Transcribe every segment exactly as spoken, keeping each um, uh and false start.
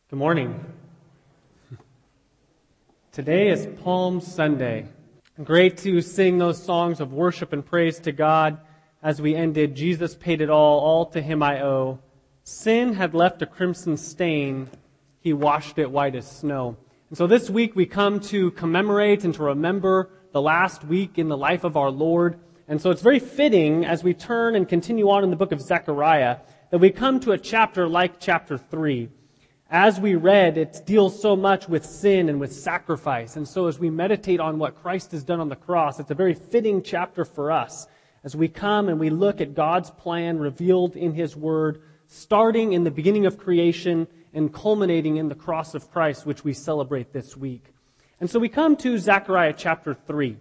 Good morning. Today is Palm Sunday. Great to sing those songs of worship and praise to God as we ended, Jesus paid it all, all to him I owe. Sin had left a crimson stain, he washed it white as snow. And so this week we come to commemorate and to remember the last week in the life of our Lord. And so it's very fitting as we turn and continue on in the book of Zechariah that we come to a chapter like chapter three. As we read, it deals so much with sin and with sacrifice. And so as we meditate on what Christ has done on the cross, it's a very fitting chapter for us as we come and we look at God's plan revealed in His Word, starting in the beginning of creation and culminating in the cross of Christ, which we celebrate this week. And so we come to Zechariah chapter three.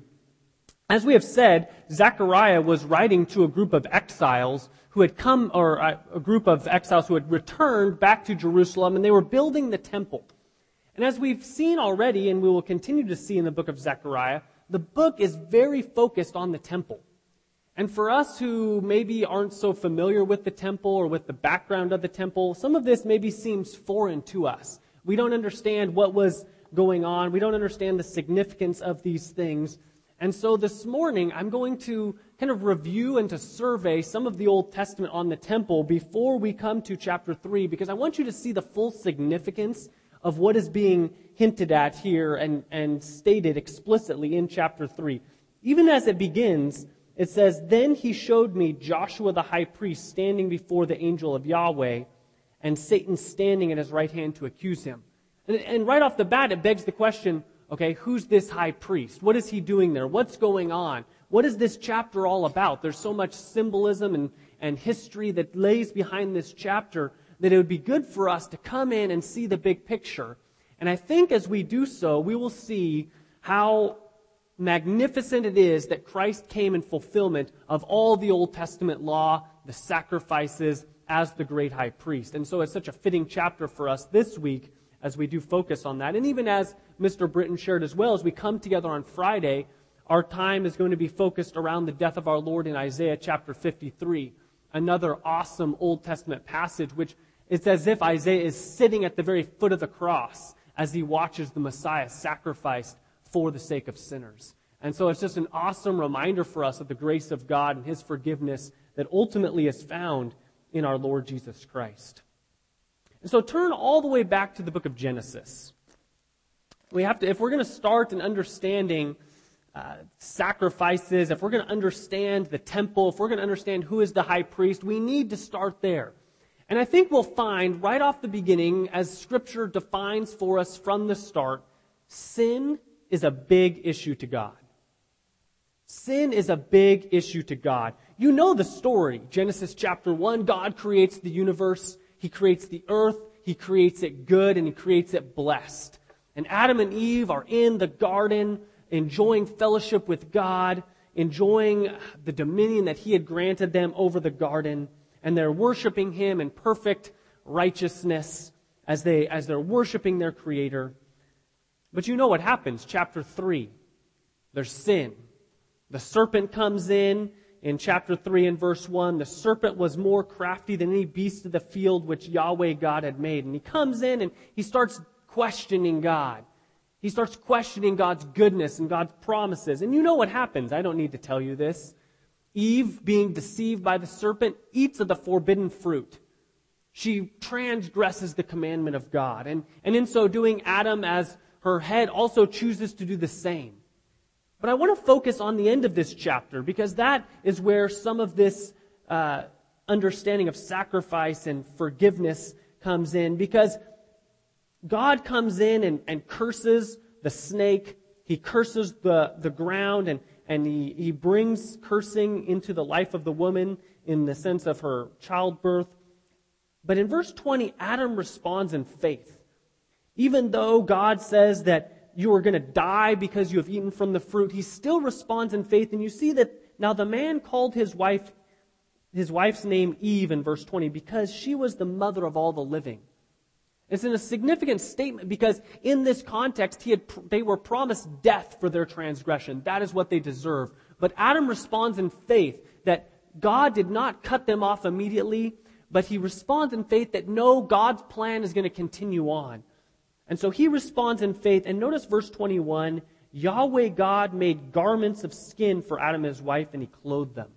As we have said, Zechariah was writing to a group of exiles who had come, or a group of exiles who had returned back to Jerusalem, and they were building the temple. And as we've seen already, and we will continue to see in the book of Zechariah, the book is very focused on the temple. And for us who maybe aren't so familiar with the temple or with the background of the temple, some of this maybe seems foreign to us. We don't understand what was going on. We don't understand the significance of these things. And so this morning, I'm going to kind of review and to survey some of the Old Testament on the temple before we come to chapter three, because I want you to see the full significance of what is being hinted at here and, and stated explicitly in chapter three. Even as it begins, it says, "Then he showed me Joshua the high priest standing before the angel of Yahweh, and Satan standing at his right hand to accuse him." And, and right off the bat, it begs the question, okay, who's this high priest? What is he doing there? What's going on? What is this chapter all about? There's so much symbolism and, and history that lays behind this chapter that it would be good for us to come in and see the big picture. And I think as we do so, we will see how magnificent it is that Christ came in fulfillment of all the Old Testament law, the sacrifices, as the great high priest. And so it's such a fitting chapter for us this week as we do focus on that. And even as Mister Britton shared as well, as we come together on Friday, our time is going to be focused around the death of our Lord in Isaiah chapter fifty-three. Another awesome Old Testament passage, which it's as if Isaiah is sitting at the very foot of the cross as he watches the Messiah sacrificed for the sake of sinners. And so it's just an awesome reminder for us of the grace of God and His forgiveness that ultimately is found in our Lord Jesus Christ. And so turn all the way back to the book of Genesis. We have to, if we're going to start in understanding uh, sacrifices, if we're going to understand the temple, if we're going to understand who is the high priest, we need to start there. And I think we'll find right off the beginning, as Scripture defines for us from the start, sin is a big issue to God. Sin is a big issue to God. You know the story. Genesis chapter one, God creates the universe. He creates the earth. He creates it good and He creates it blessed. And Adam and Eve are in the garden, enjoying fellowship with God, enjoying the dominion that He had granted them over the garden, and they're worshiping Him in perfect righteousness as they as they're worshiping their Creator. But you know what happens? Chapter three, there's sin. The serpent comes in. In chapter three and verse one, the serpent was more crafty than any beast of the field which Yahweh God had made. And he comes in and he starts questioning God. He starts questioning God's goodness and God's promises. And you know what happens. I don't need to tell you this. Eve, being deceived by the serpent, eats of the forbidden fruit. She transgresses the commandment of God. And, and in so doing, Adam, as her head, also chooses to do the same. But I want to focus on the end of this chapter because that is where some of this uh, understanding of sacrifice and forgiveness comes in. Because God comes in and, and curses the snake. He curses the, the ground and, and he, he brings cursing into the life of the woman in the sense of her childbirth. But in verse twenty, Adam responds in faith. Even though God says that you are going to die because you have eaten from the fruit, he still responds in faith. And you see that now the man called his wife, his wife's name Eve in verse twenty because she was the mother of all the living. It's in a significant statement because in this context, he had, they were promised death for their transgression. That is what they deserved. But Adam responds in faith that God did not cut them off immediately, but he responds in faith that no, God's plan is going to continue on. And so he responds in faith. And notice verse twenty-one, Yahweh God made garments of skin for Adam and his wife, and he clothed them.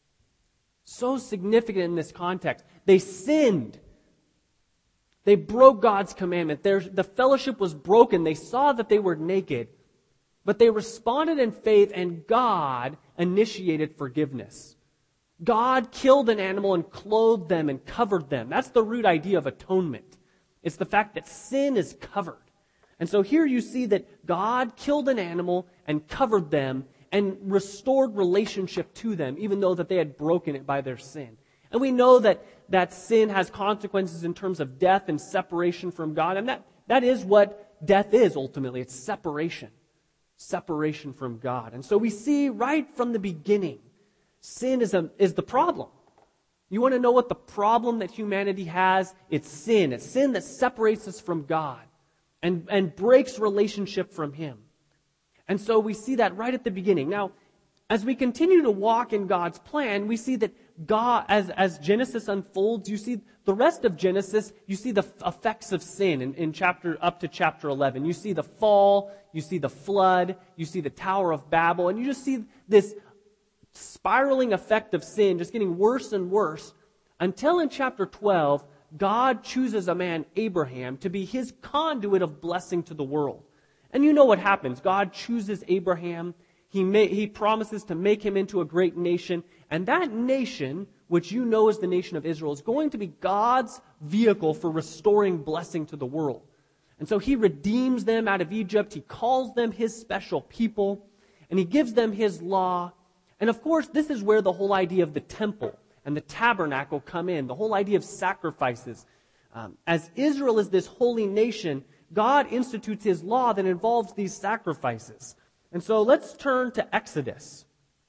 So significant in this context. They sinned. They broke God's commandment. Their, the fellowship was broken. They saw that they were naked. But they responded in faith, and God initiated forgiveness. God killed an animal and clothed them and covered them. That's the root idea of atonement. It's the fact that sin is covered. And so here you see that God killed an animal and covered them and restored relationship to them, even though that they had broken it by their sin. And we know that, that sin has consequences in terms of death and separation from God. And that, that is what death is ultimately. It's separation. Separation from God. And so we see right from the beginning, sin is, a, is the problem. You want to know what the problem that humanity has? It's sin. It's sin that separates us from God and, and breaks relationship from Him. And so we see that right at the beginning. Now, as we continue to walk in God's plan, we see that God, as, as Genesis unfolds, you see the rest of Genesis, you see the effects of sin in, in chapter, up to chapter eleven. You see the fall, you see the flood, you see the Tower of Babel, and you just see this spiraling effect of sin just getting worse and worse until in chapter twelve, God chooses a man, Abraham, to be His conduit of blessing to the world. And you know what happens. God chooses Abraham. He, may, he promises to make him into a great nation. And that nation, which you know as the nation of Israel, is going to be God's vehicle for restoring blessing to the world. And so He redeems them out of Egypt. He calls them His special people. And He gives them His law. And of course, this is where the whole idea of the temple and the tabernacle come in. The whole idea of sacrifices. Um, as Israel is this holy nation, God institutes His law that involves these sacrifices. And so let's turn to Exodus.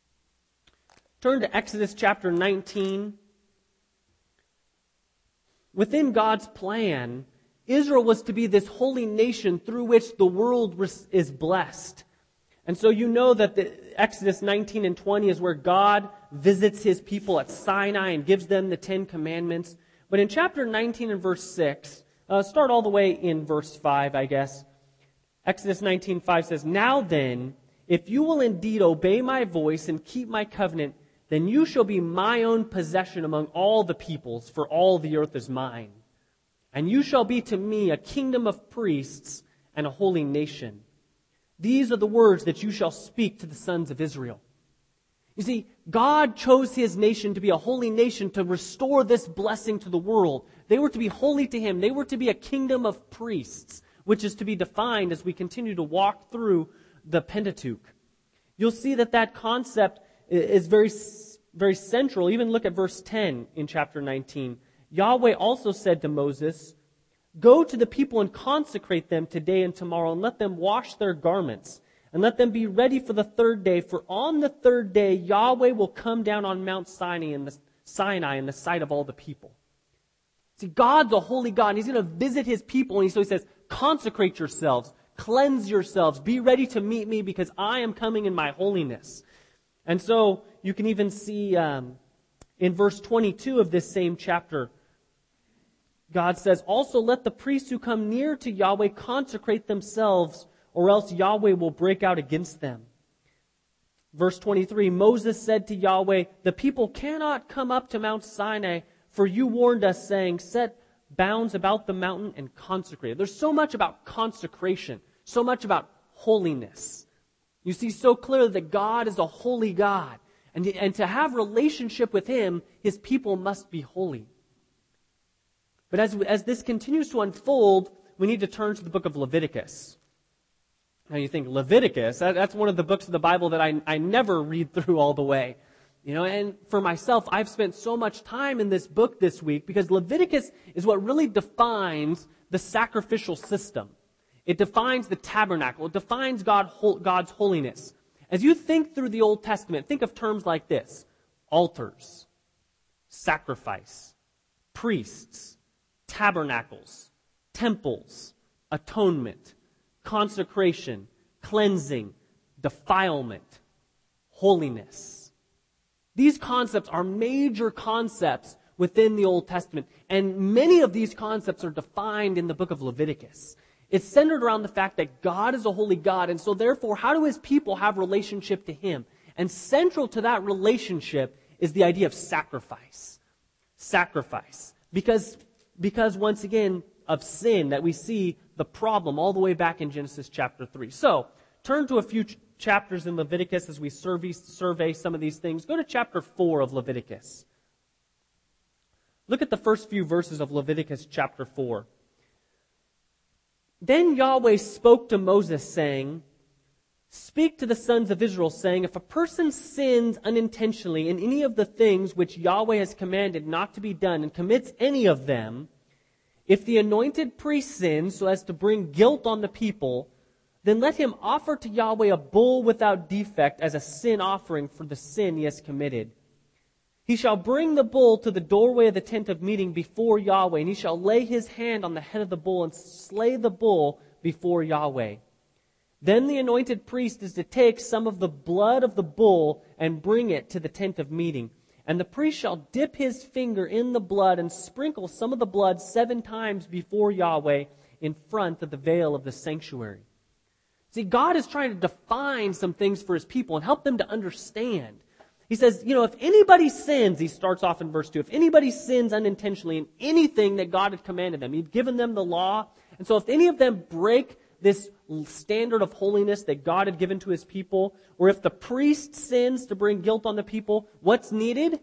Turn to Exodus chapter nineteen. Within God's plan, Israel was to be this holy nation through which the world is blessed. And so you know that the Exodus nineteen and twenty is where God visits His people at Sinai and gives them the Ten Commandments. But in chapter nineteen and verse six, uh, start all the way in verse five, I guess. Exodus nineteen five says, "Now then, if you will indeed obey my voice and keep my covenant, then you shall be my own possession among all the peoples, for all the earth is mine. And you shall be to me a kingdom of priests and a holy nation. These are the words that you shall speak to the sons of Israel." You see, God chose His nation to be a holy nation to restore this blessing to the world. They were to be holy to Him. They were to be a kingdom of priests, which is to be defined as we continue to walk through the Pentateuch. You'll see that that concept is very, very central. Even look at verse ten in chapter nineteen. Yahweh also said to Moses, "Go to the people and consecrate them today and tomorrow, and let them wash their garments, and let them be ready for the third day. For on the third day Yahweh will come down on Mount Sinai in the, Sinai in the sight of all the people." See, God's a holy God, and He's going to visit His people, and so He says, consecrate yourselves, cleanse yourselves, be ready to meet me, because I am coming in my holiness. And so you can even see um, in verse twenty-two of this same chapter, God says, "Also let the priests who come near to Yahweh consecrate themselves, or else Yahweh will break out against them." Verse twenty-three, Moses said to Yahweh, "The people cannot come up to Mount Sinai, for you warned us, saying, set bounds about the mountain and consecrate it." There's so much about consecration, so much about holiness. You see so clearly that God is a holy God. And, and to have relationship with Him, His people must be holy. But as, as this continues to unfold, we need to turn to the book of Leviticus. Now you think, Leviticus, that, that's one of the books of the Bible that I, I never read through all the way. You know, and for myself, I've spent so much time in this book this week because Leviticus is what really defines the sacrificial system. It defines the tabernacle. It defines God, God's holiness. As you think through the Old Testament, think of terms like this: altars, sacrifice, priests, tabernacles, temples, atonement, consecration, cleansing, defilement, holiness. These concepts are major concepts within the Old Testament. And many of these concepts are defined in the book of Leviticus. It's centered around the fact that God is a holy God, and so therefore, how do his people have relationship to him? And central to that relationship is the idea of sacrifice. Sacrifice. Because, because once again, of sin, that we see the problem all the way back in Genesis chapter three. So, turn to a few ch- chapters in Leviticus as we survey, survey some of these things. Go to chapter four of Leviticus. Look at the first few verses of Leviticus chapter four. Then Yahweh spoke to Moses, saying, "Speak to the sons of Israel, saying, if a person sins unintentionally in any of the things which Yahweh has commanded not to be done, and commits any of them, if the anointed priest sins so as to bring guilt on the people, then let him offer to Yahweh a bull without defect as a sin offering for the sin he has committed. He shall bring the bull to the doorway of the tent of meeting before Yahweh, and he shall lay his hand on the head of the bull and slay the bull before Yahweh. Then the anointed priest is to take some of the blood of the bull and bring it to the tent of meeting. And the priest shall dip his finger in the blood and sprinkle some of the blood seven times before Yahweh in front of the veil of the sanctuary." See, God is trying to define some things for his people and help them to understand. He says, you know, if anybody sins, he starts off in verse two, if anybody sins unintentionally in anything that God had commanded them, he'd given them the law. And so if any of them break this standard of holiness that God had given to his people, or if the priest sins to bring guilt on the people, what's needed?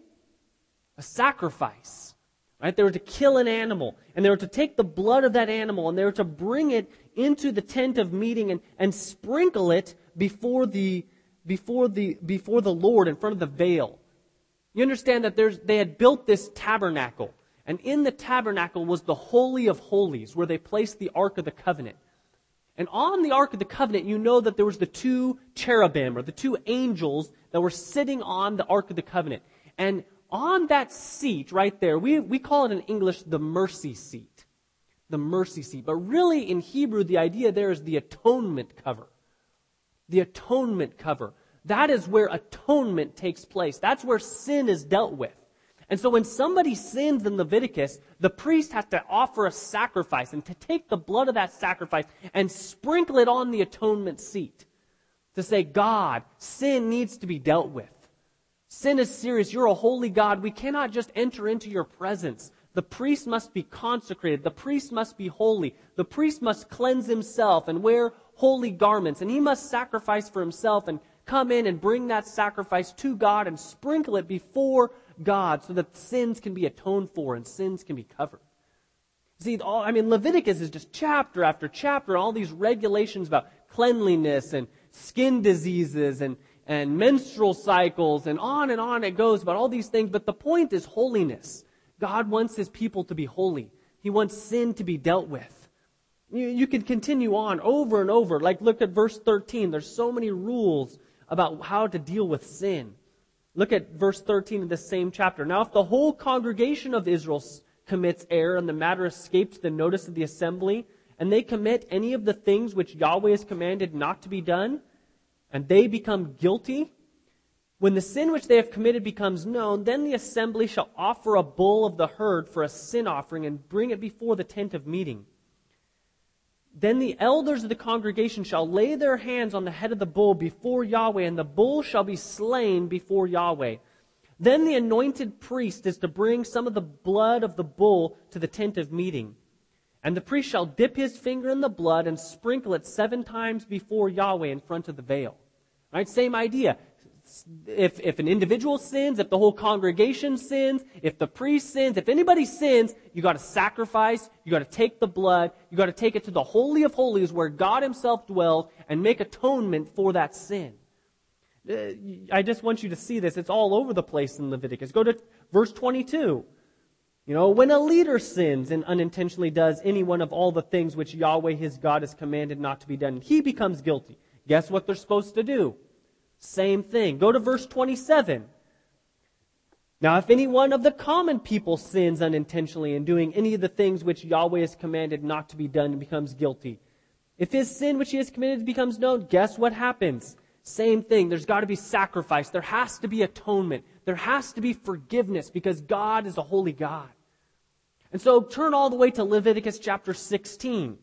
A sacrifice. Right? They were to kill an animal, and they were to take the blood of that animal, and they were to bring it into the tent of meeting and, and sprinkle it before the before the before the Lord in front of the veil. You understand that there's they had built this tabernacle, and in the tabernacle was the Holy of Holies, where they placed the Ark of the Covenant. And on the Ark of the Covenant, you know that there was the two cherubim, or the two angels, that were sitting on the Ark of the Covenant. And on that seat right there, we, we call it in English the mercy seat. The mercy seat. But really in Hebrew, the idea there is the atonement cover. The atonement cover. That is where atonement takes place. That's where sin is dealt with. And so when somebody sins in Leviticus, the priest has to offer a sacrifice and to take the blood of that sacrifice and sprinkle it on the atonement seat. To say, God, sin needs to be dealt with. Sin is serious. You're a holy God. We cannot just enter into your presence. The priest must be consecrated. The priest must be holy. The priest must cleanse himself and wear holy garments. And he must sacrifice for himself and come in and bring that sacrifice to God and sprinkle it before God so that sins can be atoned for and sins can be covered. See, all, I mean, Leviticus is just chapter after chapter, all these regulations about cleanliness and skin diseases and, and menstrual cycles, and on and on it goes about all these things. But the point is holiness. God wants his people to be holy. He wants sin to be dealt with. You, you can continue on over and over. Like, look at verse thirteen. There's so many rules about how to deal with sin. Look at verse thirteen of this same chapter. Now, if the whole congregation of Israel commits error and the matter escapes the notice of the assembly, and they commit any of the things which Yahweh has commanded not to be done, and they become guilty, when the sin which they have committed becomes known, then the assembly shall offer a bull of the herd for a sin offering and bring it before the tent of meeting. Then the elders of the congregation shall lay their hands on the head of the bull before Yahweh, and the bull shall be slain before Yahweh. Then the anointed priest is to bring some of the blood of the bull to the tent of meeting. And the priest shall dip his finger in the blood and sprinkle it seven times before Yahweh in front of the veil. Right? Same idea. If, if an individual sins, if the whole congregation sins, if the priest sins, if anybody sins, you got to sacrifice, you got to take the blood, you got to take it to the Holy of Holies where God himself dwells and make atonement for that sin. I just want you to see this. It's all over the place in Leviticus. Go to verse twenty-two. You know, when a leader sins and unintentionally does any one of all the things which Yahweh his God has commanded not to be done, he becomes guilty. Guess what they're supposed to do? Same thing. Go to verse twenty-seven. Now, if any one of the common people sins unintentionally in doing any of the things which Yahweh has commanded not to be done and becomes guilty, if his sin which he has committed becomes known, guess what happens? Same thing. There's got to be sacrifice. There has to be atonement. There has to be forgiveness because God is a holy God. And so turn all the way to Leviticus chapter sixteen.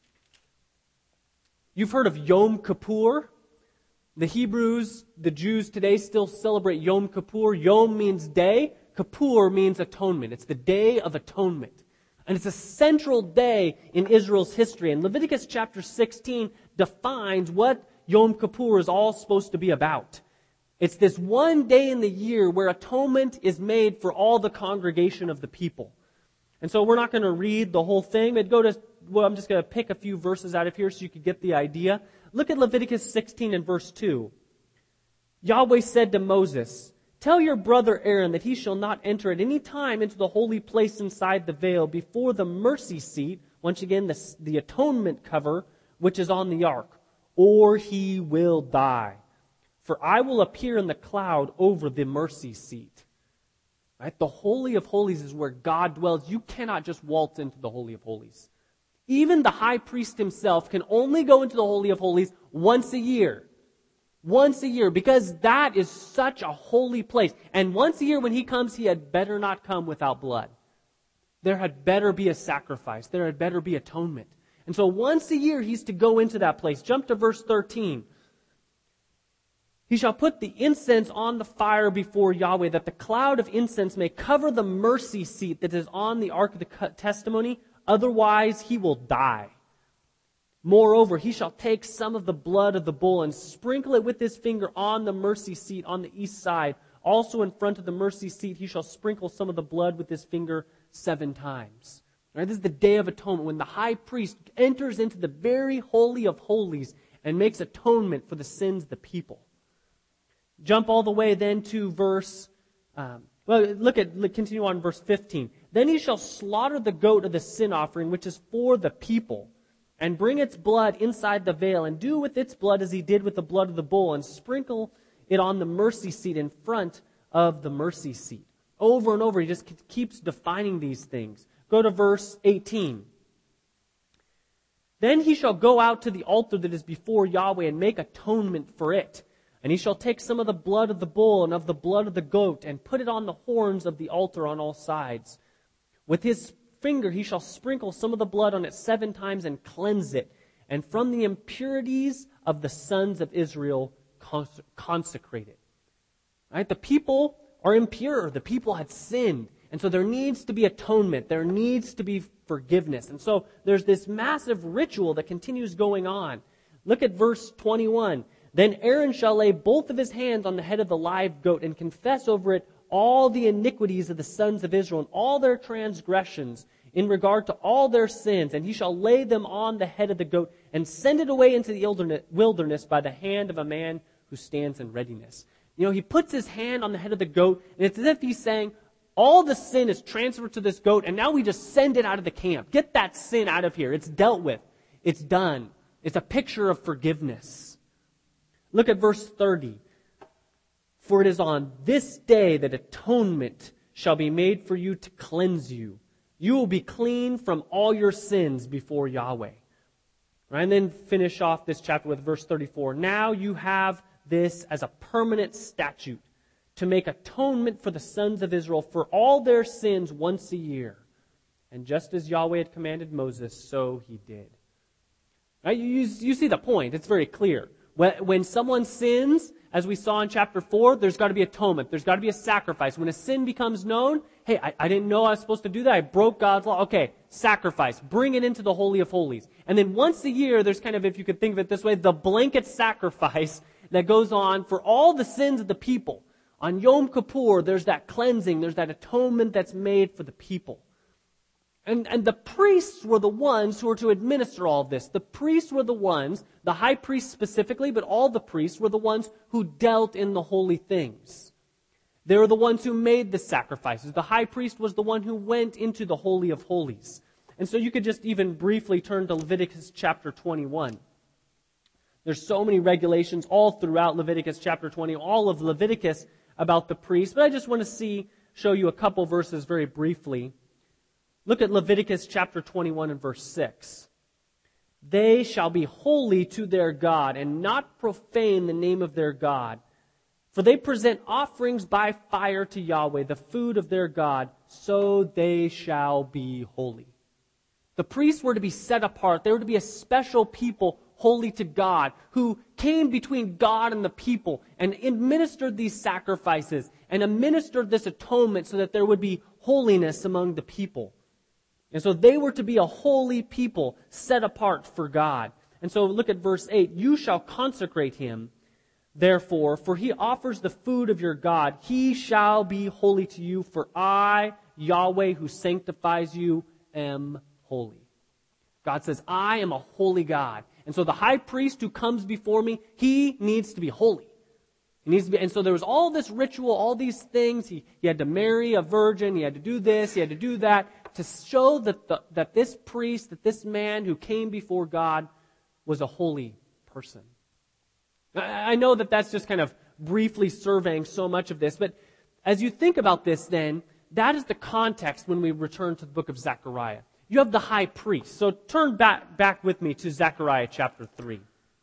You've heard of Yom Kippur. The Hebrews, the Jews today still celebrate Yom Kippur. Yom means day. Kippur means atonement. It's the Day of Atonement. And it's a central day in Israel's history. And Leviticus chapter sixteen defines what Yom Kippur is all supposed to be about. It's this one day in the year where atonement is made for all the congregation of the people. And so we're not going to read the whole thing, but go to, well, I'm just going to pick a few verses out of here so you can get the idea. Look at Leviticus sixteen and verse two. Yahweh said to Moses, "Tell your brother Aaron that he shall not enter at any time into the holy place inside the veil before the mercy seat," once again, the, the atonement cover, which is on the ark, "or he will die. For I will appear in the cloud over the mercy seat." Right? The Holy of Holies is where God dwells. You cannot just waltz into the Holy of Holies. Even the high priest himself can only go into the Holy of Holies once a year. Once a year, because that is such a holy place. And once a year when he comes, he had better not come without blood. There had better be a sacrifice. There had better be atonement. And so once a year he's to go into that place. Jump to verse thirteen. He shall put the incense on the fire before Yahweh, that the cloud of incense may cover the mercy seat that is on the ark of the testimony. Otherwise he will die. Moreover, he shall take some of the blood of the bull and sprinkle it with his finger on the mercy seat on the east side. Also in front of the mercy seat he shall sprinkle some of the blood with his finger seven times. Right, this is the Day of Atonement, when the high priest enters into the very holy of holies and makes atonement for the sins of the people. Jump all the way then to verse, um, well, look at, look, continue on verse fifteen. Then he shall slaughter the goat of the sin offering, which is for the people, and bring its blood inside the veil, and do with its blood as he did with the blood of the bull, and sprinkle it on the mercy seat in front of the mercy seat. Over and over, he just keeps defining these things. Go to verse eighteen. Then he shall go out to the altar that is before Yahweh and make atonement for it. And he shall take some of the blood of the bull and of the blood of the goat and put it on the horns of the altar on all sides. With his finger he shall sprinkle some of the blood on it seven times and cleanse it. And from the impurities of the sons of Israel cons- consecrate it. Right? The people are impure. The people had sinned. And so there needs to be atonement. There needs to be forgiveness. And so there's this massive ritual that continues going on. Look at verse twenty-one. Then Aaron shall lay both of his hands on the head of the live goat and confess over it all the iniquities of the sons of Israel and all their transgressions in regard to all their sins. And he shall lay them on the head of the goat and send it away into the wilderness by the hand of a man who stands in readiness. You know, he puts his hand on the head of the goat, and it's as if he's saying, all the sin is transferred to this goat, and now we just send it out of the camp. Get that sin out of here. It's dealt with. It's done. It's a picture of forgiveness. Look at verse thirty. For it is on this day that atonement shall be made for you to cleanse you. You will be clean from all your sins before Yahweh. Right? And then finish off this chapter with verse thirty-four. Now you have this as a permanent statute to make atonement for the sons of Israel for all their sins once a year. And just as Yahweh had commanded Moses, so he did. Right? You, you see the point. It's very clear. When, when someone sins, as we saw in chapter four, there's got to be atonement. There's got to be a sacrifice. When a sin becomes known, hey, I, I didn't know I was supposed to do that. I broke God's law. Okay, sacrifice. Bring it into the Holy of Holies. And then once a year, there's kind of, if you could think of it this way, the blanket sacrifice that goes on for all the sins of the people. On Yom Kippur, there's that cleansing. There's that atonement that's made for the people. And, and the priests were the ones who were to administer all of this. The priests were the ones, the high priest specifically, but all the priests were the ones who dealt in the holy things. They were the ones who made the sacrifices. The high priest was the one who went into the Holy of Holies. And so you could just even briefly turn to Leviticus chapter twenty-one. There's so many regulations all throughout Leviticus chapter twenty, all of Leviticus about the priests. But I just want to see, show you a couple verses very briefly. Look at Leviticus chapter twenty-one and verse six. They shall be holy to their God and not profane the name of their God. For they present offerings by fire to Yahweh, the food of their God, so they shall be holy. The priests were to be set apart. They were to be a special people, holy to God, who came between God and the people and administered these sacrifices and administered this atonement so that there would be holiness among the people. And so they were to be a holy people set apart for God. And so look at verse eight. You shall consecrate him, therefore, for he offers the food of your God. He shall be holy to you, for I, Yahweh, who sanctifies you, am holy. God says, I am a holy God. And so the high priest who comes before me, he needs to be holy. He needs to be, and so there was all this ritual, all these things. He, he had to marry a virgin. He had to do this. He had to do that to show that, the, that this priest, that this man who came before God was a holy person. I know that that's just kind of briefly surveying so much of this, but as you think about this then, that is the context when we return to the book of Zechariah. You have the high priest. So turn back, back with me to Zechariah chapter three.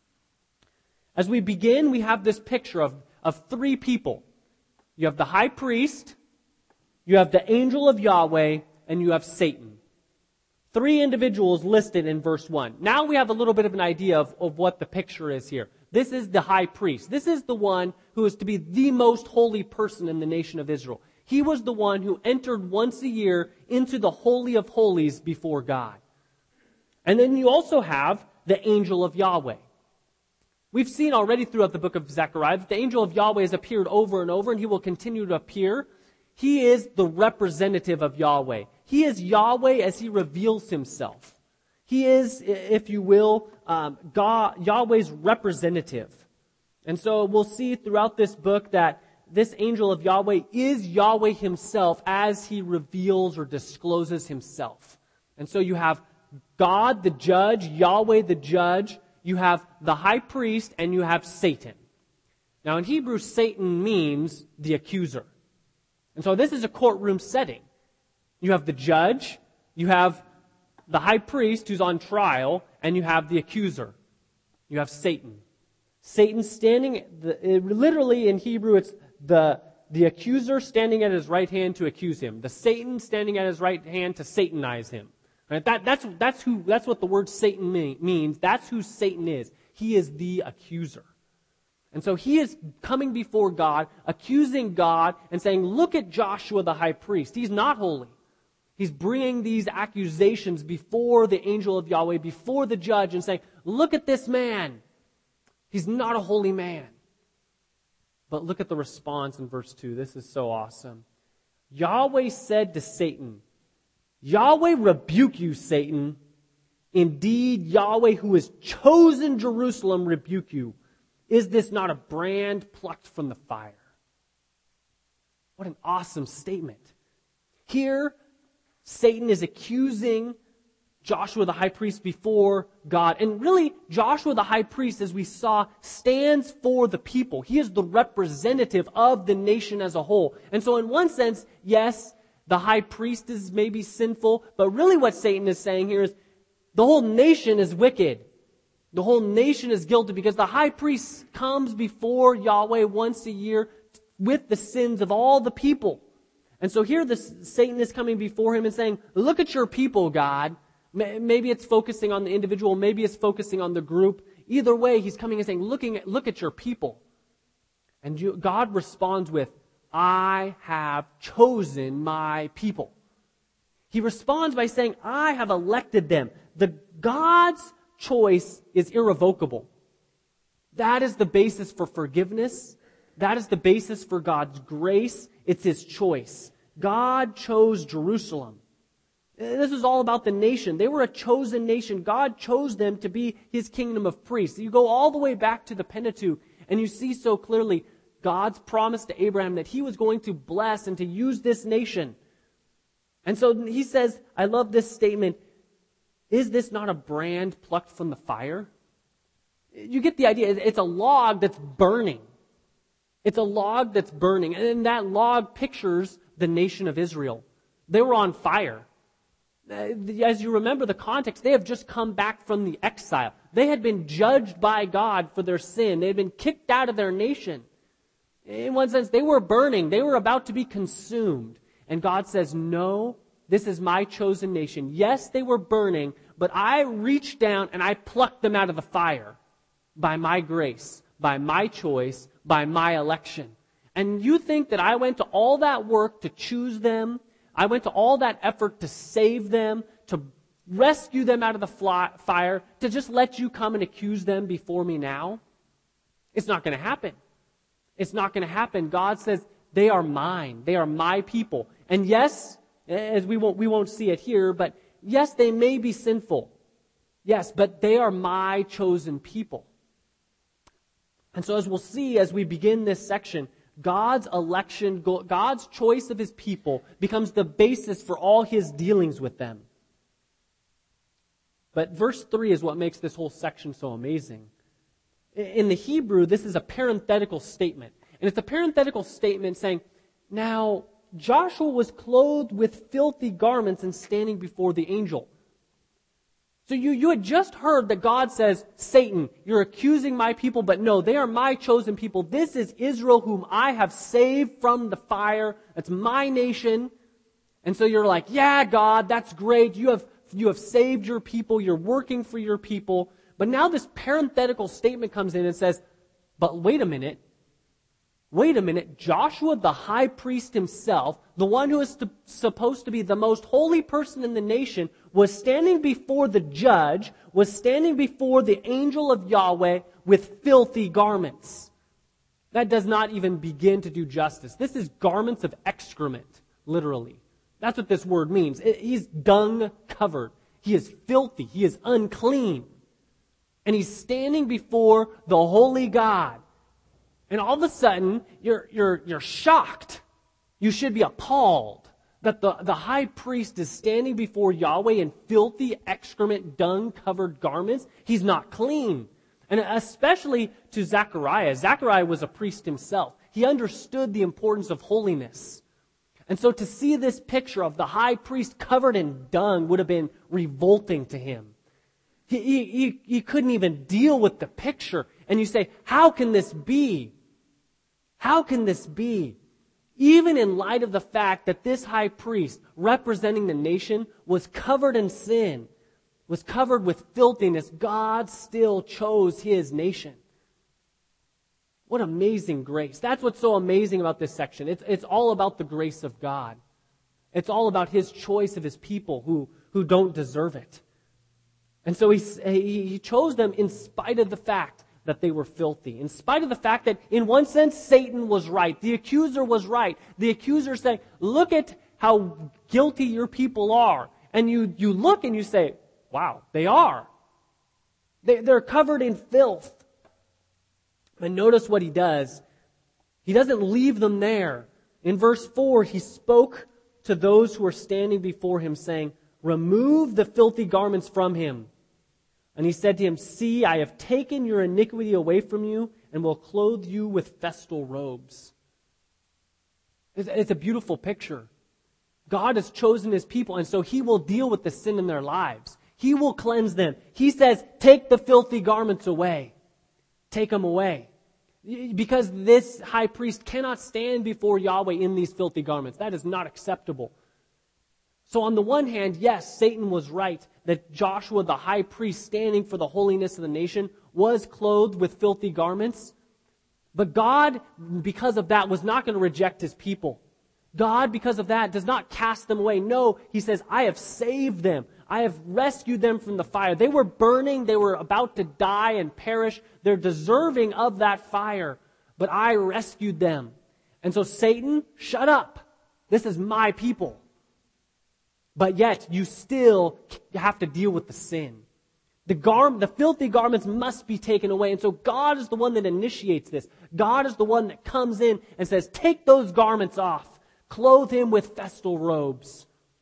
As we begin, we have this picture of, of three people. You have the high priest, you have the angel of Yahweh, and you have Satan. Three individuals listed in verse one. Now we have a little bit of an idea of, of what the picture is here. This is the high priest. This is the one who is to be the most holy person in the nation of Israel. He was the one who entered once a year into the Holy of Holies before God. And then you also have the angel of Yahweh. We've seen already throughout the book of Zechariah that the angel of Yahweh has appeared over and over, and he will continue to appear. He is the representative of Yahweh. He is Yahweh as he reveals himself. He is, if you will, um, God, Yahweh's representative. And so we'll see throughout this book that this angel of Yahweh is Yahweh himself as he reveals or discloses himself. And so you have God the judge, Yahweh the judge, you have the high priest, and you have Satan. Now in Hebrew, Satan means the accuser. And so this is a courtroom setting. You have the judge, you have the high priest who's on trial, and you have the accuser. You have Satan. Satan standing, the, literally in Hebrew, it's the, the accuser standing at his right hand to accuse him. The Satan standing at his right hand to Satanize him. Right? That, that's, that's, who, that's what the word Satan mean, means. That's who Satan is. He is the accuser. And so he is coming before God, accusing God, and saying, look at Joshua the high priest. He's not holy. He's bringing these accusations before the angel of Yahweh, before the judge, and saying, look at this man. He's not a holy man. But look at the response in verse two. This is so awesome. Yahweh said to Satan, Yahweh rebuke you, Satan. Indeed, Yahweh who has chosen Jerusalem rebuke you. Is this not a brand plucked from the fire? What an awesome statement. Here, Satan is accusing Joshua the high priest before God. And really, Joshua the high priest, as we saw, stands for the people. He is the representative of the nation as a whole. And so in one sense, yes, the high priest is maybe sinful, but really what Satan is saying here is the whole nation is wicked. The whole nation is guilty because the high priest comes before Yahweh once a year with the sins of all the people. And so here this, Satan is coming before him and saying, look at your people, God. Maybe it's focusing on the individual. Maybe it's focusing on the group. Either way, he's coming and saying, looking at, look at your people. And you, God responds with, I have chosen my people. He responds by saying, I have elected them. The God's choice is irrevocable. That is the basis for forgiveness. That is the basis for God's grace. It's His choice. God chose Jerusalem. This is all about the nation. They were a chosen nation. God chose them to be His kingdom of priests. You go all the way back to the Pentateuch, and you see so clearly God's promise to Abraham that He was going to bless and to use this nation. And so He says, I love this statement, is this not a brand plucked from the fire? You get the idea. It's a log that's burning. It's a log that's burning. And that log pictures the nation of Israel. They were on fire. As you remember the context, they have just come back from the exile. They had been judged by God for their sin. They had been kicked out of their nation. In one sense, they were burning. They were about to be consumed. And God says, no, this is my chosen nation. Yes, they were burning, but I reached down and I plucked them out of the fire by my grace, by my choice, by my election. And you think that I went to all that work to choose them, I went to all that effort to save them, to rescue them out of the fly, fire, to just let you come and accuse them before me now? It's not going to happen. It's not going to happen. God says, they are mine. They are my people. And yes, as we won't, we won't see it here, but yes, they may be sinful. Yes, but they are my chosen people. And so as we'll see as we begin this section, God's election, God's choice of his people becomes the basis for all his dealings with them. But verse three is what makes this whole section so amazing. In the Hebrew, this is a parenthetical statement. And it's a parenthetical statement saying, now Joshua was clothed with filthy garments and standing before the angel. So you, you had just heard that God says, Satan, you're accusing my people, but no, they are my chosen people. This is Israel whom I have saved from the fire. That's my nation. And so you're like, yeah, God, that's great. You have, you have saved your people. You're working for your people. But now this parenthetical statement comes in and says, but wait a minute. Wait a minute, Joshua the high priest himself, the one who is to, supposed to be the most holy person in the nation, was standing before the judge, was standing before the angel of Yahweh with filthy garments. That does not even begin to do justice. This is garments of excrement, literally. That's what this word means. It, he's dung covered. He is filthy. He is unclean. And he's standing before the holy God. And all of a sudden, you're, you're, you're shocked. You should be appalled that the, the high priest is standing before Yahweh in filthy excrement, dung-covered garments. He's not clean. And especially to Zechariah. Zechariah was a priest himself. He understood the importance of holiness. And so to see this picture of the high priest covered in dung would have been revolting to him. He, he, he couldn't even deal with the picture. And you say, how can this be? How can this be? Even in light of the fact that this high priest, representing the nation, was covered in sin, was covered with filthiness, God still chose his nation. What amazing grace. That's what's so amazing about this section. It's, it's all about the grace of God. It's all about his choice of his people who, who don't deserve it. And so he, he chose them in spite of the fact that they were filthy. In spite of the fact that, in one sense, Satan was right. The accuser was right. The accuser said, look at how guilty your people are. And you, you look and you say, wow, they are. They, they're covered in filth. But notice what he does. He doesn't leave them there. In verse four, he spoke to those who were standing before him, saying, remove the filthy garments from him. And he said to him, see, I have taken your iniquity away from you and will clothe you with festal robes. It's, it's a beautiful picture. God has chosen his people, and so he will deal with the sin in their lives. He will cleanse them. He says, take the filthy garments away. Take them away. Because this high priest cannot stand before Yahweh in these filthy garments. That is not acceptable. So on the one hand, yes, Satan was right that Joshua, the high priest standing for the holiness of the nation, was clothed with filthy garments. But God, because of that, was not going to reject his people. God, because of that, does not cast them away. No, he says, I have saved them. I have rescued them from the fire. They were burning. They were about to die and perish. They're deserving of that fire. But I rescued them. And so Satan, shut up. This is my people. But yet, you still have to deal with the sin. The gar- the filthy garments must be taken away. And so God is the one that initiates this. God is the one that comes in and says, take those garments off. Clothe him with festal robes.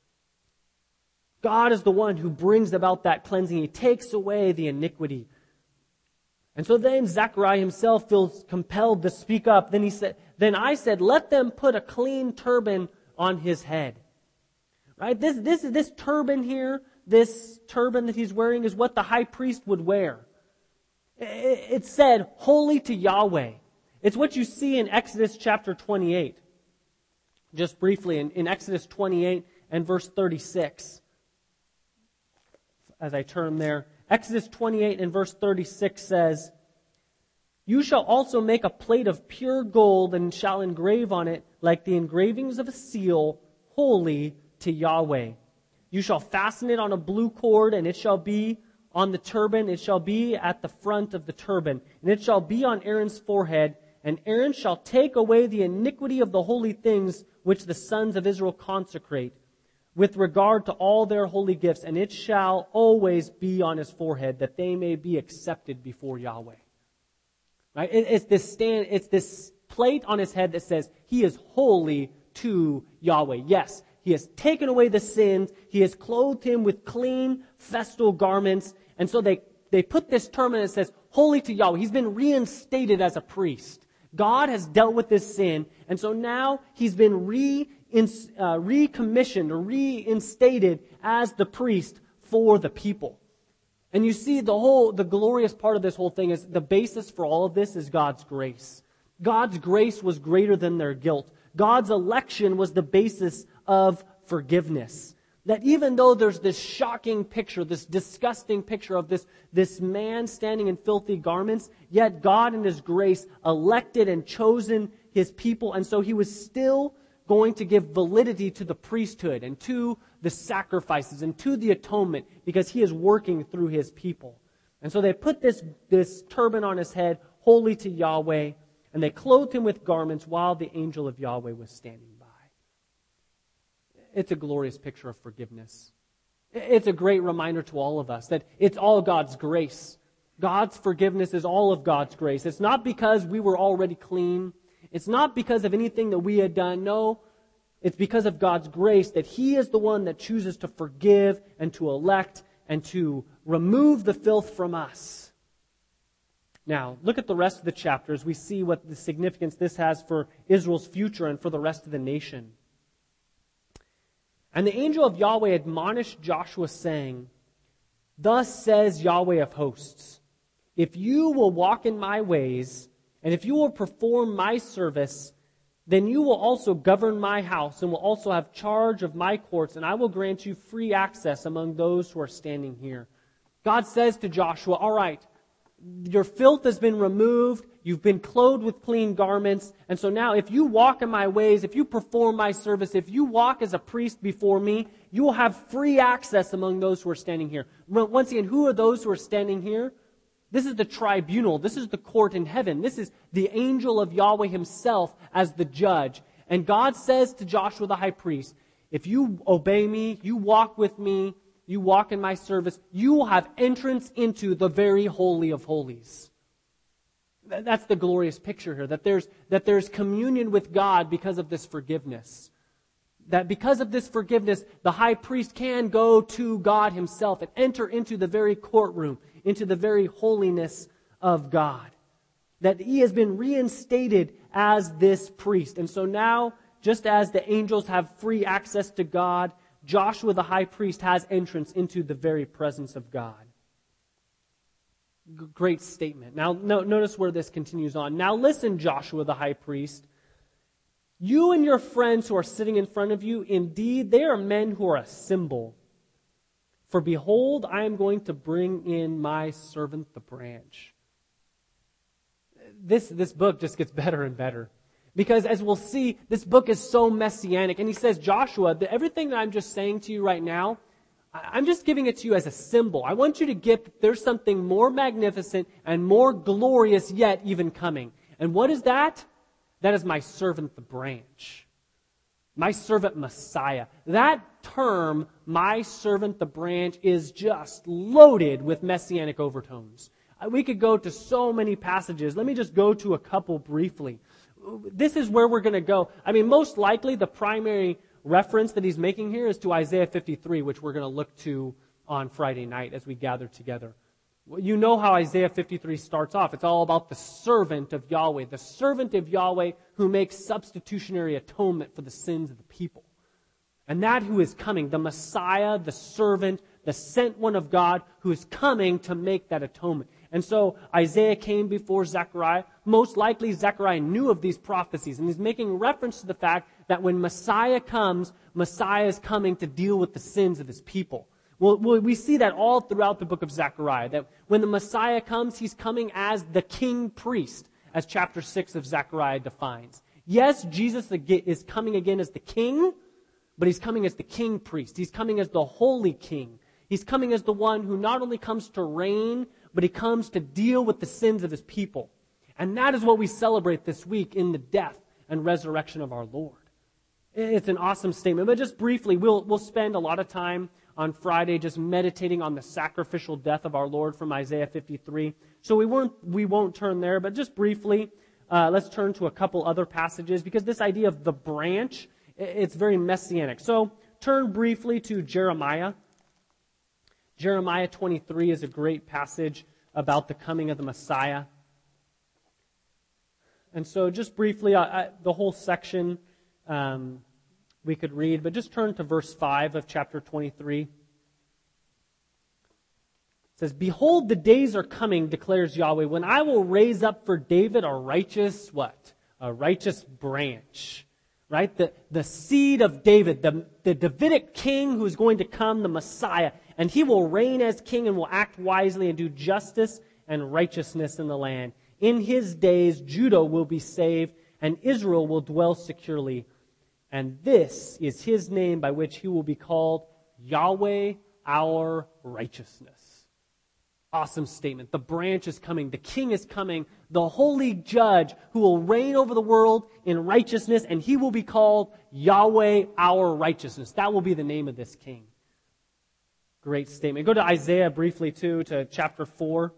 God is the one who brings about that cleansing. He takes away the iniquity. And so then Zechariah himself feels compelled to speak up. Then he said, then I said, let them put a clean turban on his head. Right? This, this, this turban here, this turban that he's wearing is what the high priest would wear. It, it said, holy to Yahweh. It's what you see in Exodus chapter twenty-eight. Just briefly, in, in Exodus twenty-eight and verse thirty-six. As I turn there, Exodus twenty-eight and verse thirty-six says, "You shall also make a plate of pure gold and shall engrave on it, like the engravings of a seal, holy to Yahweh. You shall fasten it on a blue cord, and it shall be on the turban. It shall be at the front of the turban, and it shall be on Aaron's forehead. And Aaron shall take away the iniquity of the holy things which the sons of Israel consecrate, with regard to all their holy gifts, and it shall always be on his forehead, that they may be accepted before Yahweh." Right? It, it's this stand, it's this plate on his head that says he is holy to Yahweh. Yes, he has taken away the sins. He has clothed him with clean festal garments. And so they, they put this term in that says holy to Yahweh. He's been reinstated as a priest. God has dealt with this sin. And so now he's been re, in, uh, recommissioned or reinstated as the priest for the people. And you see the whole, the glorious part of this whole thing is the basis for all of this is God's grace. God's grace was greater than their guilt. God's election was the basis of forgiveness. That even though there's this shocking picture, this disgusting picture of this, this man standing in filthy garments, yet God in His grace elected and chosen His people, and so He was still going to give validity to the priesthood and to the sacrifices and to the atonement because He is working through His people. And so they put this, this turban on His head, holy to Yahweh, and they clothed Him with garments while the angel of Yahweh was standing by. It's a glorious picture of forgiveness. It's a great reminder to all of us that it's all God's grace. God's forgiveness is all of God's grace. It's not because we were already clean. It's not because of anything that we had done. No, it's because of God's grace that He is the one that chooses to forgive and to elect and to remove the filth from us. Now, look at the rest of the chapters. We see what the significance this has for Israel's future and for the rest of the nation. "And the angel of Yahweh admonished Joshua, saying, Thus says Yahweh of hosts, if you will walk in my ways, and if you will perform my service, then you will also govern my house, and will also have charge of my courts, and I will grant you free access among those who are standing here." God says to Joshua, all right, your filth has been removed. You've been clothed with clean garments. And so now if you walk in my ways, if you perform my service, if you walk as a priest before me, you will have free access among those who are standing here. Once again, who are those who are standing here? This is the tribunal. This is the court in heaven. This is the angel of Yahweh Himself as the judge. And God says to Joshua the high priest, if you obey me, you walk with me, you walk in my service, you will have entrance into the very holy of holies. That's the glorious picture here, that there's, that there's communion with God because of this forgiveness. That because of this forgiveness, the high priest can go to God Himself and enter into the very courtroom, into the very holiness of God. That he has been reinstated as this priest. And so now, just as the angels have free access to God, Joshua the high priest has entrance into the very presence of God. G- great statement. Now, no, notice where this continues on. Now listen, Joshua the high priest. You and your friends who are sitting in front of you, indeed, they are men who are a symbol. For behold, I am going to bring in my servant the branch. This, this book just gets better and better. Because as we'll see, this book is so messianic. And he says, Joshua, the, everything that I'm just saying to you right now, I, I'm just giving it to you as a symbol. I want you to get that there's something more magnificent and more glorious yet even coming. And what is that? That is my servant, the branch. My servant, Messiah. That term, my servant, the branch, is just loaded with messianic overtones. We could go to so many passages. Let me just go to a couple briefly. This is where we're going to go. I mean, most likely the primary reference that he's making here is to Isaiah fifty-three, which we're going to look to on Friday night as we gather together. You know how Isaiah fifty-three starts off. It's all about the servant of Yahweh, the servant of Yahweh who makes substitutionary atonement for the sins of the people. And that who is coming, the Messiah, the servant, the sent one of God who is coming to make that atonement. And so Isaiah came before Zechariah. Most likely Zechariah knew of these prophecies, and he's making reference to the fact that when Messiah comes, Messiah is coming to deal with the sins of his people. Well, we see that all throughout the book of Zechariah, that when the Messiah comes, he's coming as the king priest, as chapter six of Zechariah defines. Yes, Jesus is coming again as the king, but he's coming as the king priest. He's coming as the holy king. He's coming as the one who not only comes to reign, but he comes to deal with the sins of his people. And that is what we celebrate this week in the death and resurrection of our Lord. It's an awesome statement. But just briefly, we'll, we'll spend a lot of time on Friday just meditating on the sacrificial death of our Lord from Isaiah fifty-three. So we won't, we won't turn there, but just briefly, uh, let's turn to a couple other passages, because this idea of the branch, it's very messianic. So turn briefly to Jeremiah. Jeremiah twenty-three is a great passage about the coming of the Messiah. And so just briefly, I, I, the whole section um, we could read, but just turn to verse five of chapter twenty-three. It says, "Behold, the days are coming, declares Yahweh, when I will raise up for David a righteous," what? A righteous branch. Right? The, the seed of David, the, the Davidic king who is going to come, the Messiah. And he will reign as king and will act wisely and do justice and righteousness in the land. In his days, Judah will be saved and Israel will dwell securely. And this is his name by which he will be called Yahweh, our righteousness. Awesome statement. The branch is coming. The king is coming. The holy judge who will reign over the world in righteousness, and he will be called Yahweh, our righteousness. That will be the name of this king. Great statement. Go to Isaiah briefly too, to chapter four.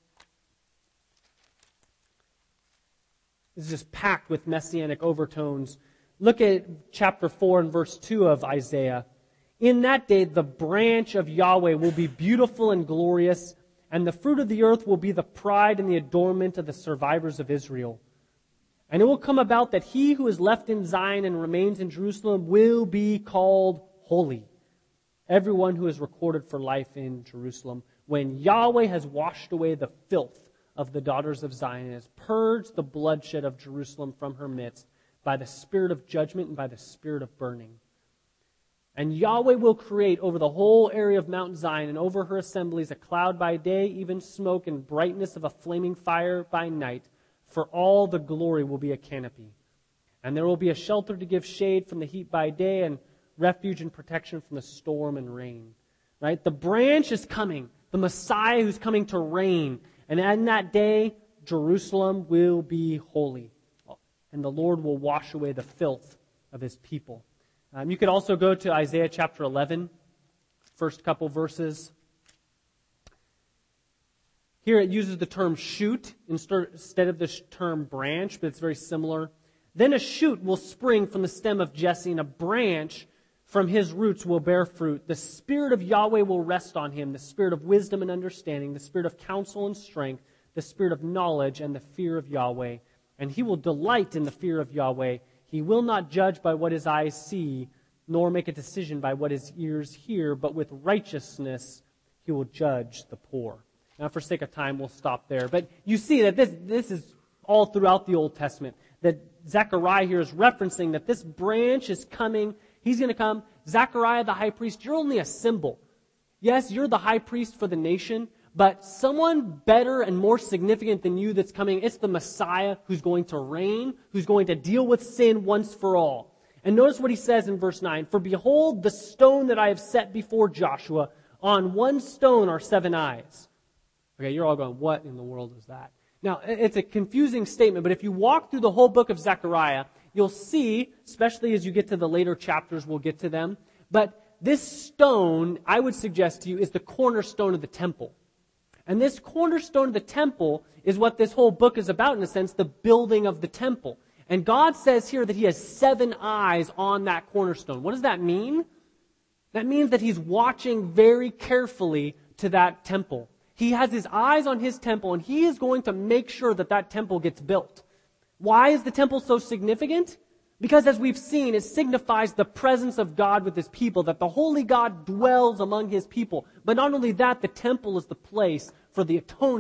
This is just packed with messianic overtones. Look at chapter four and verse two of Isaiah. "In that day, the branch of Yahweh will be beautiful and glorious, and the fruit of the earth will be the pride and the adornment of the survivors of Israel. And it will come about that he who is left in Zion and remains in Jerusalem will be called holy, everyone who is recorded for life in Jerusalem, when Yahweh has washed away the filth of the daughters of Zion and has purged the bloodshed of Jerusalem from her midst by the spirit of judgment and by the spirit of burning. And Yahweh will create over the whole area of Mount Zion and over her assemblies a cloud by day, even smoke and brightness of a flaming fire by night, for all the glory will be a canopy. And there will be a shelter to give shade from the heat by day and refuge and protection from the storm and rain." Right? The branch is coming, the Messiah who's coming to reign. And in that day, Jerusalem will be holy. And the Lord will wash away the filth of his people. Um, you could also go to Isaiah chapter eleven, first couple verses. Here it uses the term shoot instead of the term branch, but it's very similar. "Then a shoot will spring from the stem of Jesse, and a branch from his roots will bear fruit. The Spirit of Yahweh will rest on him, the Spirit of wisdom and understanding, the Spirit of counsel and strength, the Spirit of knowledge and the fear of Yahweh. And he will delight in the fear of Yahweh. He will not judge by what his eyes see, nor make a decision by what his ears hear, but with righteousness he will judge the poor." Now, for sake of time, we'll stop there. But you see that this, this is all throughout the Old Testament, that Zechariah here is referencing that this branch is coming. He's going to come. Zechariah, the high priest, you're only a symbol. Yes, you're the high priest for the nation, but someone better and more significant than you that's coming, it's the Messiah who's going to reign, who's going to deal with sin once for all. And notice what he says in verse nine. "For behold, the stone that I have set before Joshua, on one stone are seven eyes." Okay, you're all going, what in the world is that? Now, it's a confusing statement, but if you walk through the whole book of Zechariah, you'll see, especially as you get to the later chapters, we'll get to them, but this stone, I would suggest to you, is the cornerstone of the temple. And this cornerstone of the temple is what this whole book is about, in a sense, the building of the temple. And God says here that he has seven eyes on that cornerstone. What does that mean? That means that he's watching very carefully to that temple. He has his eyes on his temple, and he is going to make sure that that temple gets built. Why is the temple so significant? Because as we've seen, it signifies the presence of God with his people, that the holy God dwells among his people. But not only that, the temple is the place for the atoning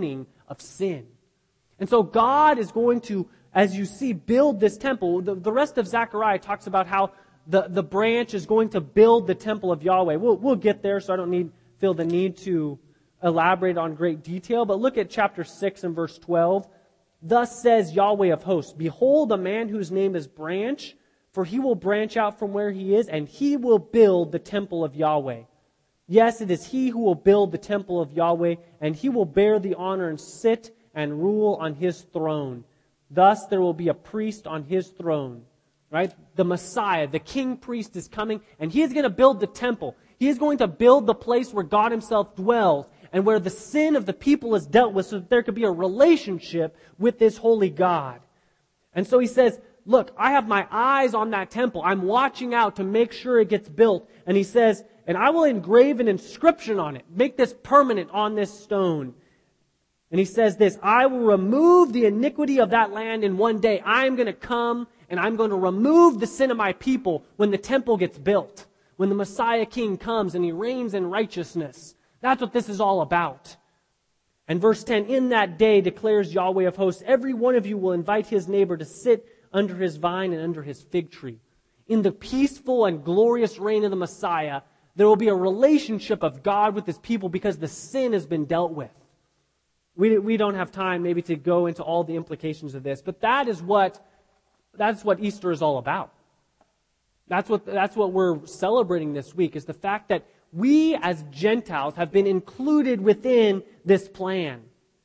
of sin. And so God is going to, as you see, build this temple. The, the rest of Zechariah talks about how the, the branch is going to build the temple of Yahweh. We'll, we'll get there, so I don't need feel the need to elaborate on great detail. But look at chapter six and verse twelve. Thus says Yahweh of hosts, behold a man whose name is Branch, for he will branch out from where he is, and he will build the temple of Yahweh. Yes, it is he who will build the temple of Yahweh, and he will bear the honor and sit and rule on his throne. Thus there will be a priest on his throne. Right? The Messiah, the king priest is coming, and he is going to build the temple. He is going to build the place where God himself dwells and where the sin of the people is dealt with so that there could be a relationship with this holy God. And so he says, look, I have my eyes on that temple. I'm watching out to make sure it gets built. And he says, and I will engrave an inscription on it, make this permanent on this stone. And he says this, I will remove the iniquity of that land in one day. I am going to come and I'm going to remove the sin of my people when the temple gets built, when the Messiah King comes and he reigns in righteousness. That's what this is all about. And verse ten, in that day declares Yahweh of hosts, every one of you will invite his neighbor to sit under his vine and under his fig tree. In the peaceful and glorious reign of the Messiah, there will be a relationship of God with his people because the sin has been dealt with. We, we don't have time maybe to go into all the implications of this, but that is what, that's what Easter is all about. That's what, that's what we're celebrating this week, is the fact that we as Gentiles have been included within this plan.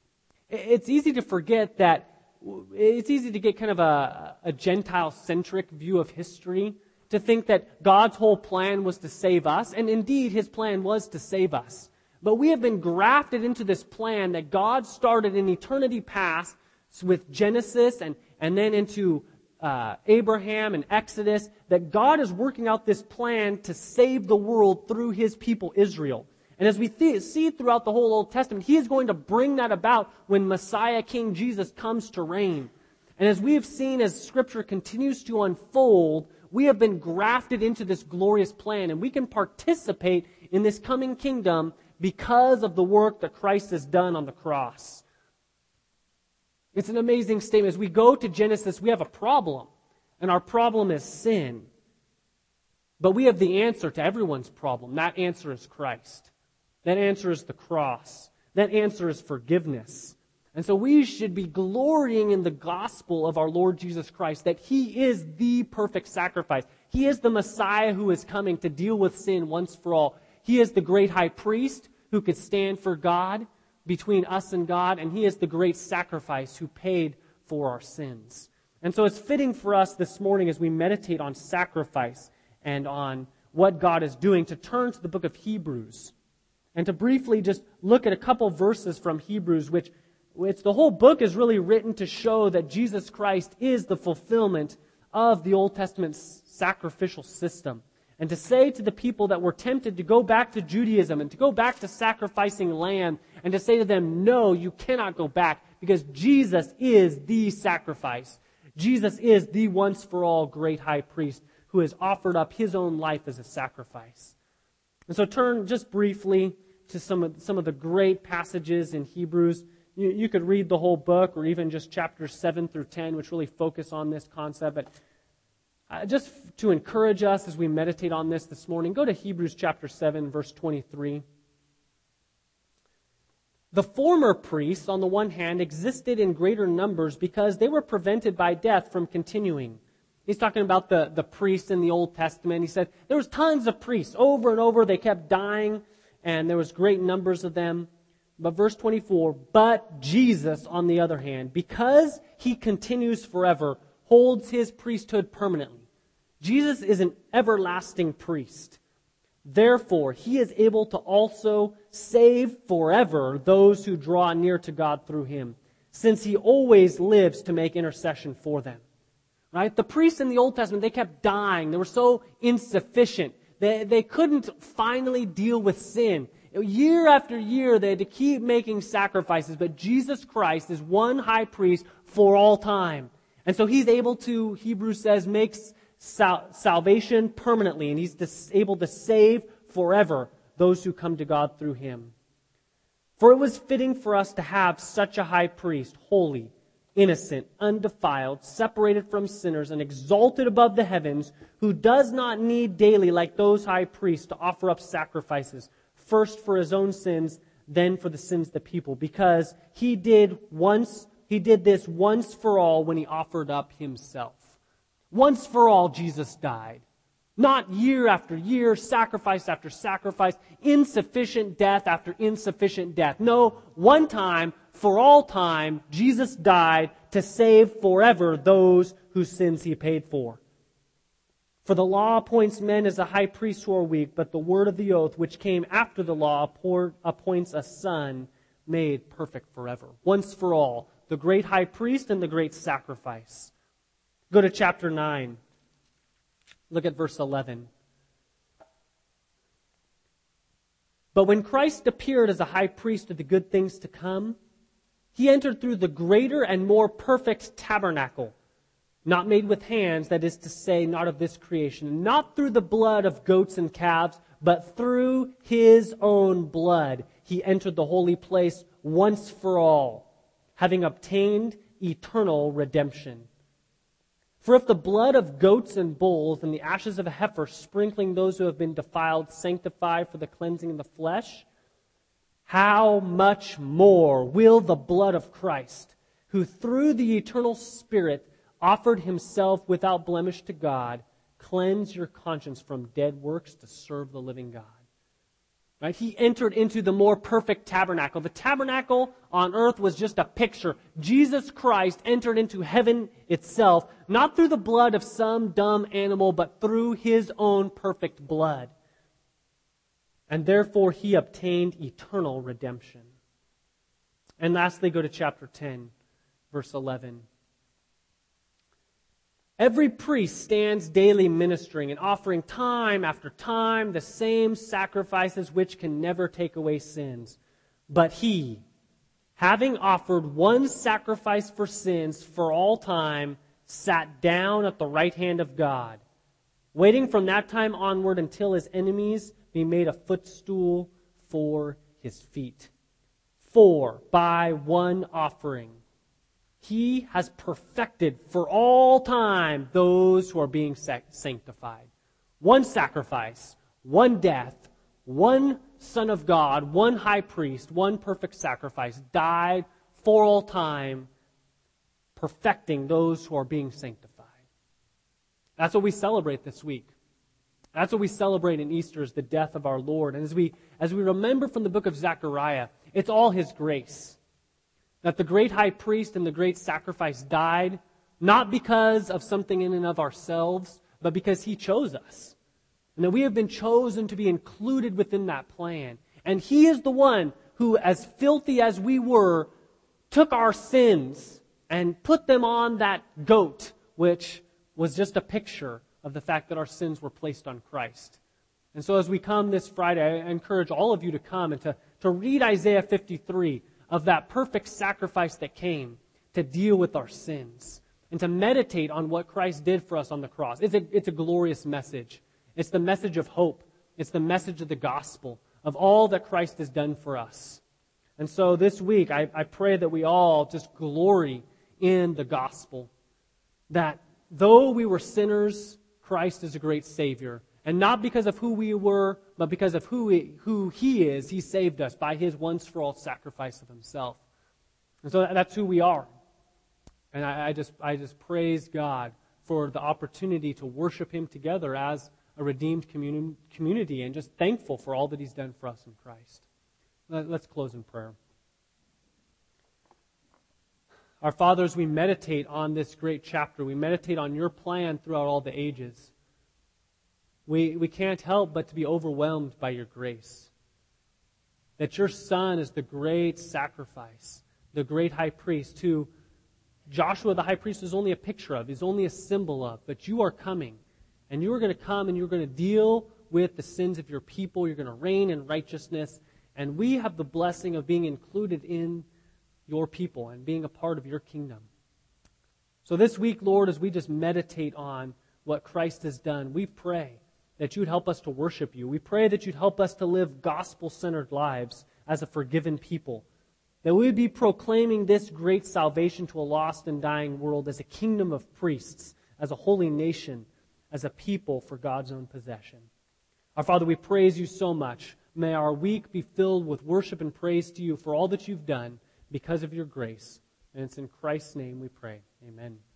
It's easy to forget that, it's easy to get kind of a, a Gentile-centric view of history, to think that God's whole plan was to save us, and indeed his plan was to save us. But we have been grafted into this plan that God started in eternity past with Genesis and, and then into uh, Abraham and Exodus, that God is working out this plan to save the world through his people Israel. And as we th- see throughout the whole Old Testament, he is going to bring that about when Messiah King Jesus comes to reign. And as we have seen as Scripture continues to unfold, we have been grafted into this glorious plan, and we can participate in this coming kingdom because of the work that Christ has done on the cross. It's an amazing statement. As we go to Genesis, we have a problem, and our problem is sin. But we have the answer to everyone's problem. That answer is Christ. That answer is the cross. That answer is forgiveness. And so we should be glorying in the gospel of our Lord Jesus Christ, that he is the perfect sacrifice. He is the Messiah who is coming to deal with sin once for all. He is the great high priest who could stand for God, between us and God, and he is the great sacrifice who paid for our sins. And so it's fitting for us this morning as we meditate on sacrifice and on what God is doing to turn to the book of Hebrews and to briefly just look at a couple verses from Hebrews, which it's the whole book is really written to show that Jesus Christ is the fulfillment of the Old Testament sacrificial system. And to say to the people that were tempted to go back to Judaism and to go back to sacrificing lamb, and to say to them, no, you cannot go back because Jesus is the sacrifice. Jesus is the once for all great high priest who has offered up his own life as a sacrifice. And so turn just briefly to some of, some of the great passages in Hebrews. You, you could read the whole book or even just chapters seven through ten, which really focus on this concept. But Uh, just to encourage us as we meditate on this this morning, go to Hebrews chapter seven, verse twenty-three. The former priests, on the one hand, existed in greater numbers because they were prevented by death from continuing. He's talking about the, the priests in the Old Testament. He said there was tons of priests. Over and over, they kept dying, and there was great numbers of them. But verse twenty-four, but Jesus, on the other hand, because he continues forever, holds his priesthood permanently. Jesus is an everlasting priest. Therefore, he is able to also save forever those who draw near to God through him, since he always lives to make intercession for them. Right? The priests in the Old Testament, they kept dying. They were so insufficient. They, they couldn't finally deal with sin. Year after year, they had to keep making sacrifices, but Jesus Christ is one high priest for all time. And so he's able to, Hebrews says, makes sal- salvation permanently, and he's dis- able to save forever those who come to God through him. For it was fitting for us to have such a high priest, holy, innocent, undefiled, separated from sinners, and exalted above the heavens, who does not need daily, like those high priests, to offer up sacrifices, first for his own sins, then for the sins of the people, because he did once, he did this once for all when he offered up himself. Once for all, Jesus died. Not year after year, sacrifice after sacrifice, insufficient death after insufficient death. No, one time, for all time, Jesus died to save forever those whose sins he paid for. For the law appoints men as a high priest who are weak, but the word of the oath, which came after the law, appoints a son made perfect forever. Once for all, the great high priest and the great sacrifice. Go to chapter nine. Look at verse eleven. But when Christ appeared as a high priest of the good things to come, he entered through the greater and more perfect tabernacle, not made with hands, that is to say, not of this creation, not through the blood of goats and calves, but through his own blood. He entered the holy place once for all, having obtained eternal redemption. For if the blood of goats and bulls and the ashes of a heifer, sprinkling those who have been defiled, sanctify for the cleansing of the flesh, how much more will the blood of Christ, who through the eternal Spirit offered himself without blemish to God, cleanse your conscience from dead works to serve the living God? Right? He entered into the more perfect tabernacle. The tabernacle on earth was just a picture. Jesus Christ entered into heaven itself, not through the blood of some dumb animal, but through his own perfect blood. And therefore he obtained eternal redemption. And lastly, go to chapter ten, verse eleven. Every priest stands daily ministering and offering time after time the same sacrifices which can never take away sins. But he, having offered one sacrifice for sins for all time, sat down at the right hand of God, waiting from that time onward until his enemies be made a footstool for his feet. For by one offering, he has perfected for all time those who are being sanctified. One sacrifice, one death, one Son of God, one high priest, one perfect sacrifice died for all time, perfecting those who are being sanctified. That's what we celebrate this week. That's what we celebrate in Easter, is the death of our Lord. And as we, as we remember from the book of Zechariah, it's all his grace. That the great high priest and the great sacrifice died, not because of something in and of ourselves, but because he chose us. And that we have been chosen to be included within that plan. And he is the one who, as filthy as we were, took our sins and put them on that goat, which was just a picture of the fact that our sins were placed on Christ. And so as we come this Friday, I encourage all of you to come and to, to read Isaiah fifty-three, of that perfect sacrifice that came to deal with our sins and to meditate on what Christ did for us on the cross. It's a, it's a glorious message. It's the message of hope. It's the message of the gospel, of all that Christ has done for us. And so this week, I, I pray that we all just glory in the gospel, that though we were sinners, Christ is a great Savior. And not because of who we were, but because of who he, who he is, he saved us by his once-for-all sacrifice of himself. And so that's who we are. And I, I just I just praise God for the opportunity to worship him together as a redeemed communi- community, and just thankful for all that he's done for us in Christ. Let's close in prayer. Our Father, as we meditate on this great chapter, we meditate on your plan throughout all the ages. We, we can't help but to be overwhelmed by your grace. That your Son is the great sacrifice, the great high priest, who Joshua the high priest is only a picture of, is only a symbol of, but you are coming. And you are going to come and you're going to deal with the sins of your people. You're going to reign in righteousness. And we have the blessing of being included in your people and being a part of your kingdom. So this week, Lord, as we just meditate on what Christ has done, we pray that you'd help us to worship you. We pray that you'd help us to live gospel-centered lives, as a forgiven people. That we would be proclaiming this great salvation to a lost and dying world as a kingdom of priests, as a holy nation, as a people for God's own possession. Our Father, we praise you so much. May our week be filled with worship and praise to you for all that you've done because of your grace. And it's in Christ's name we pray. Amen.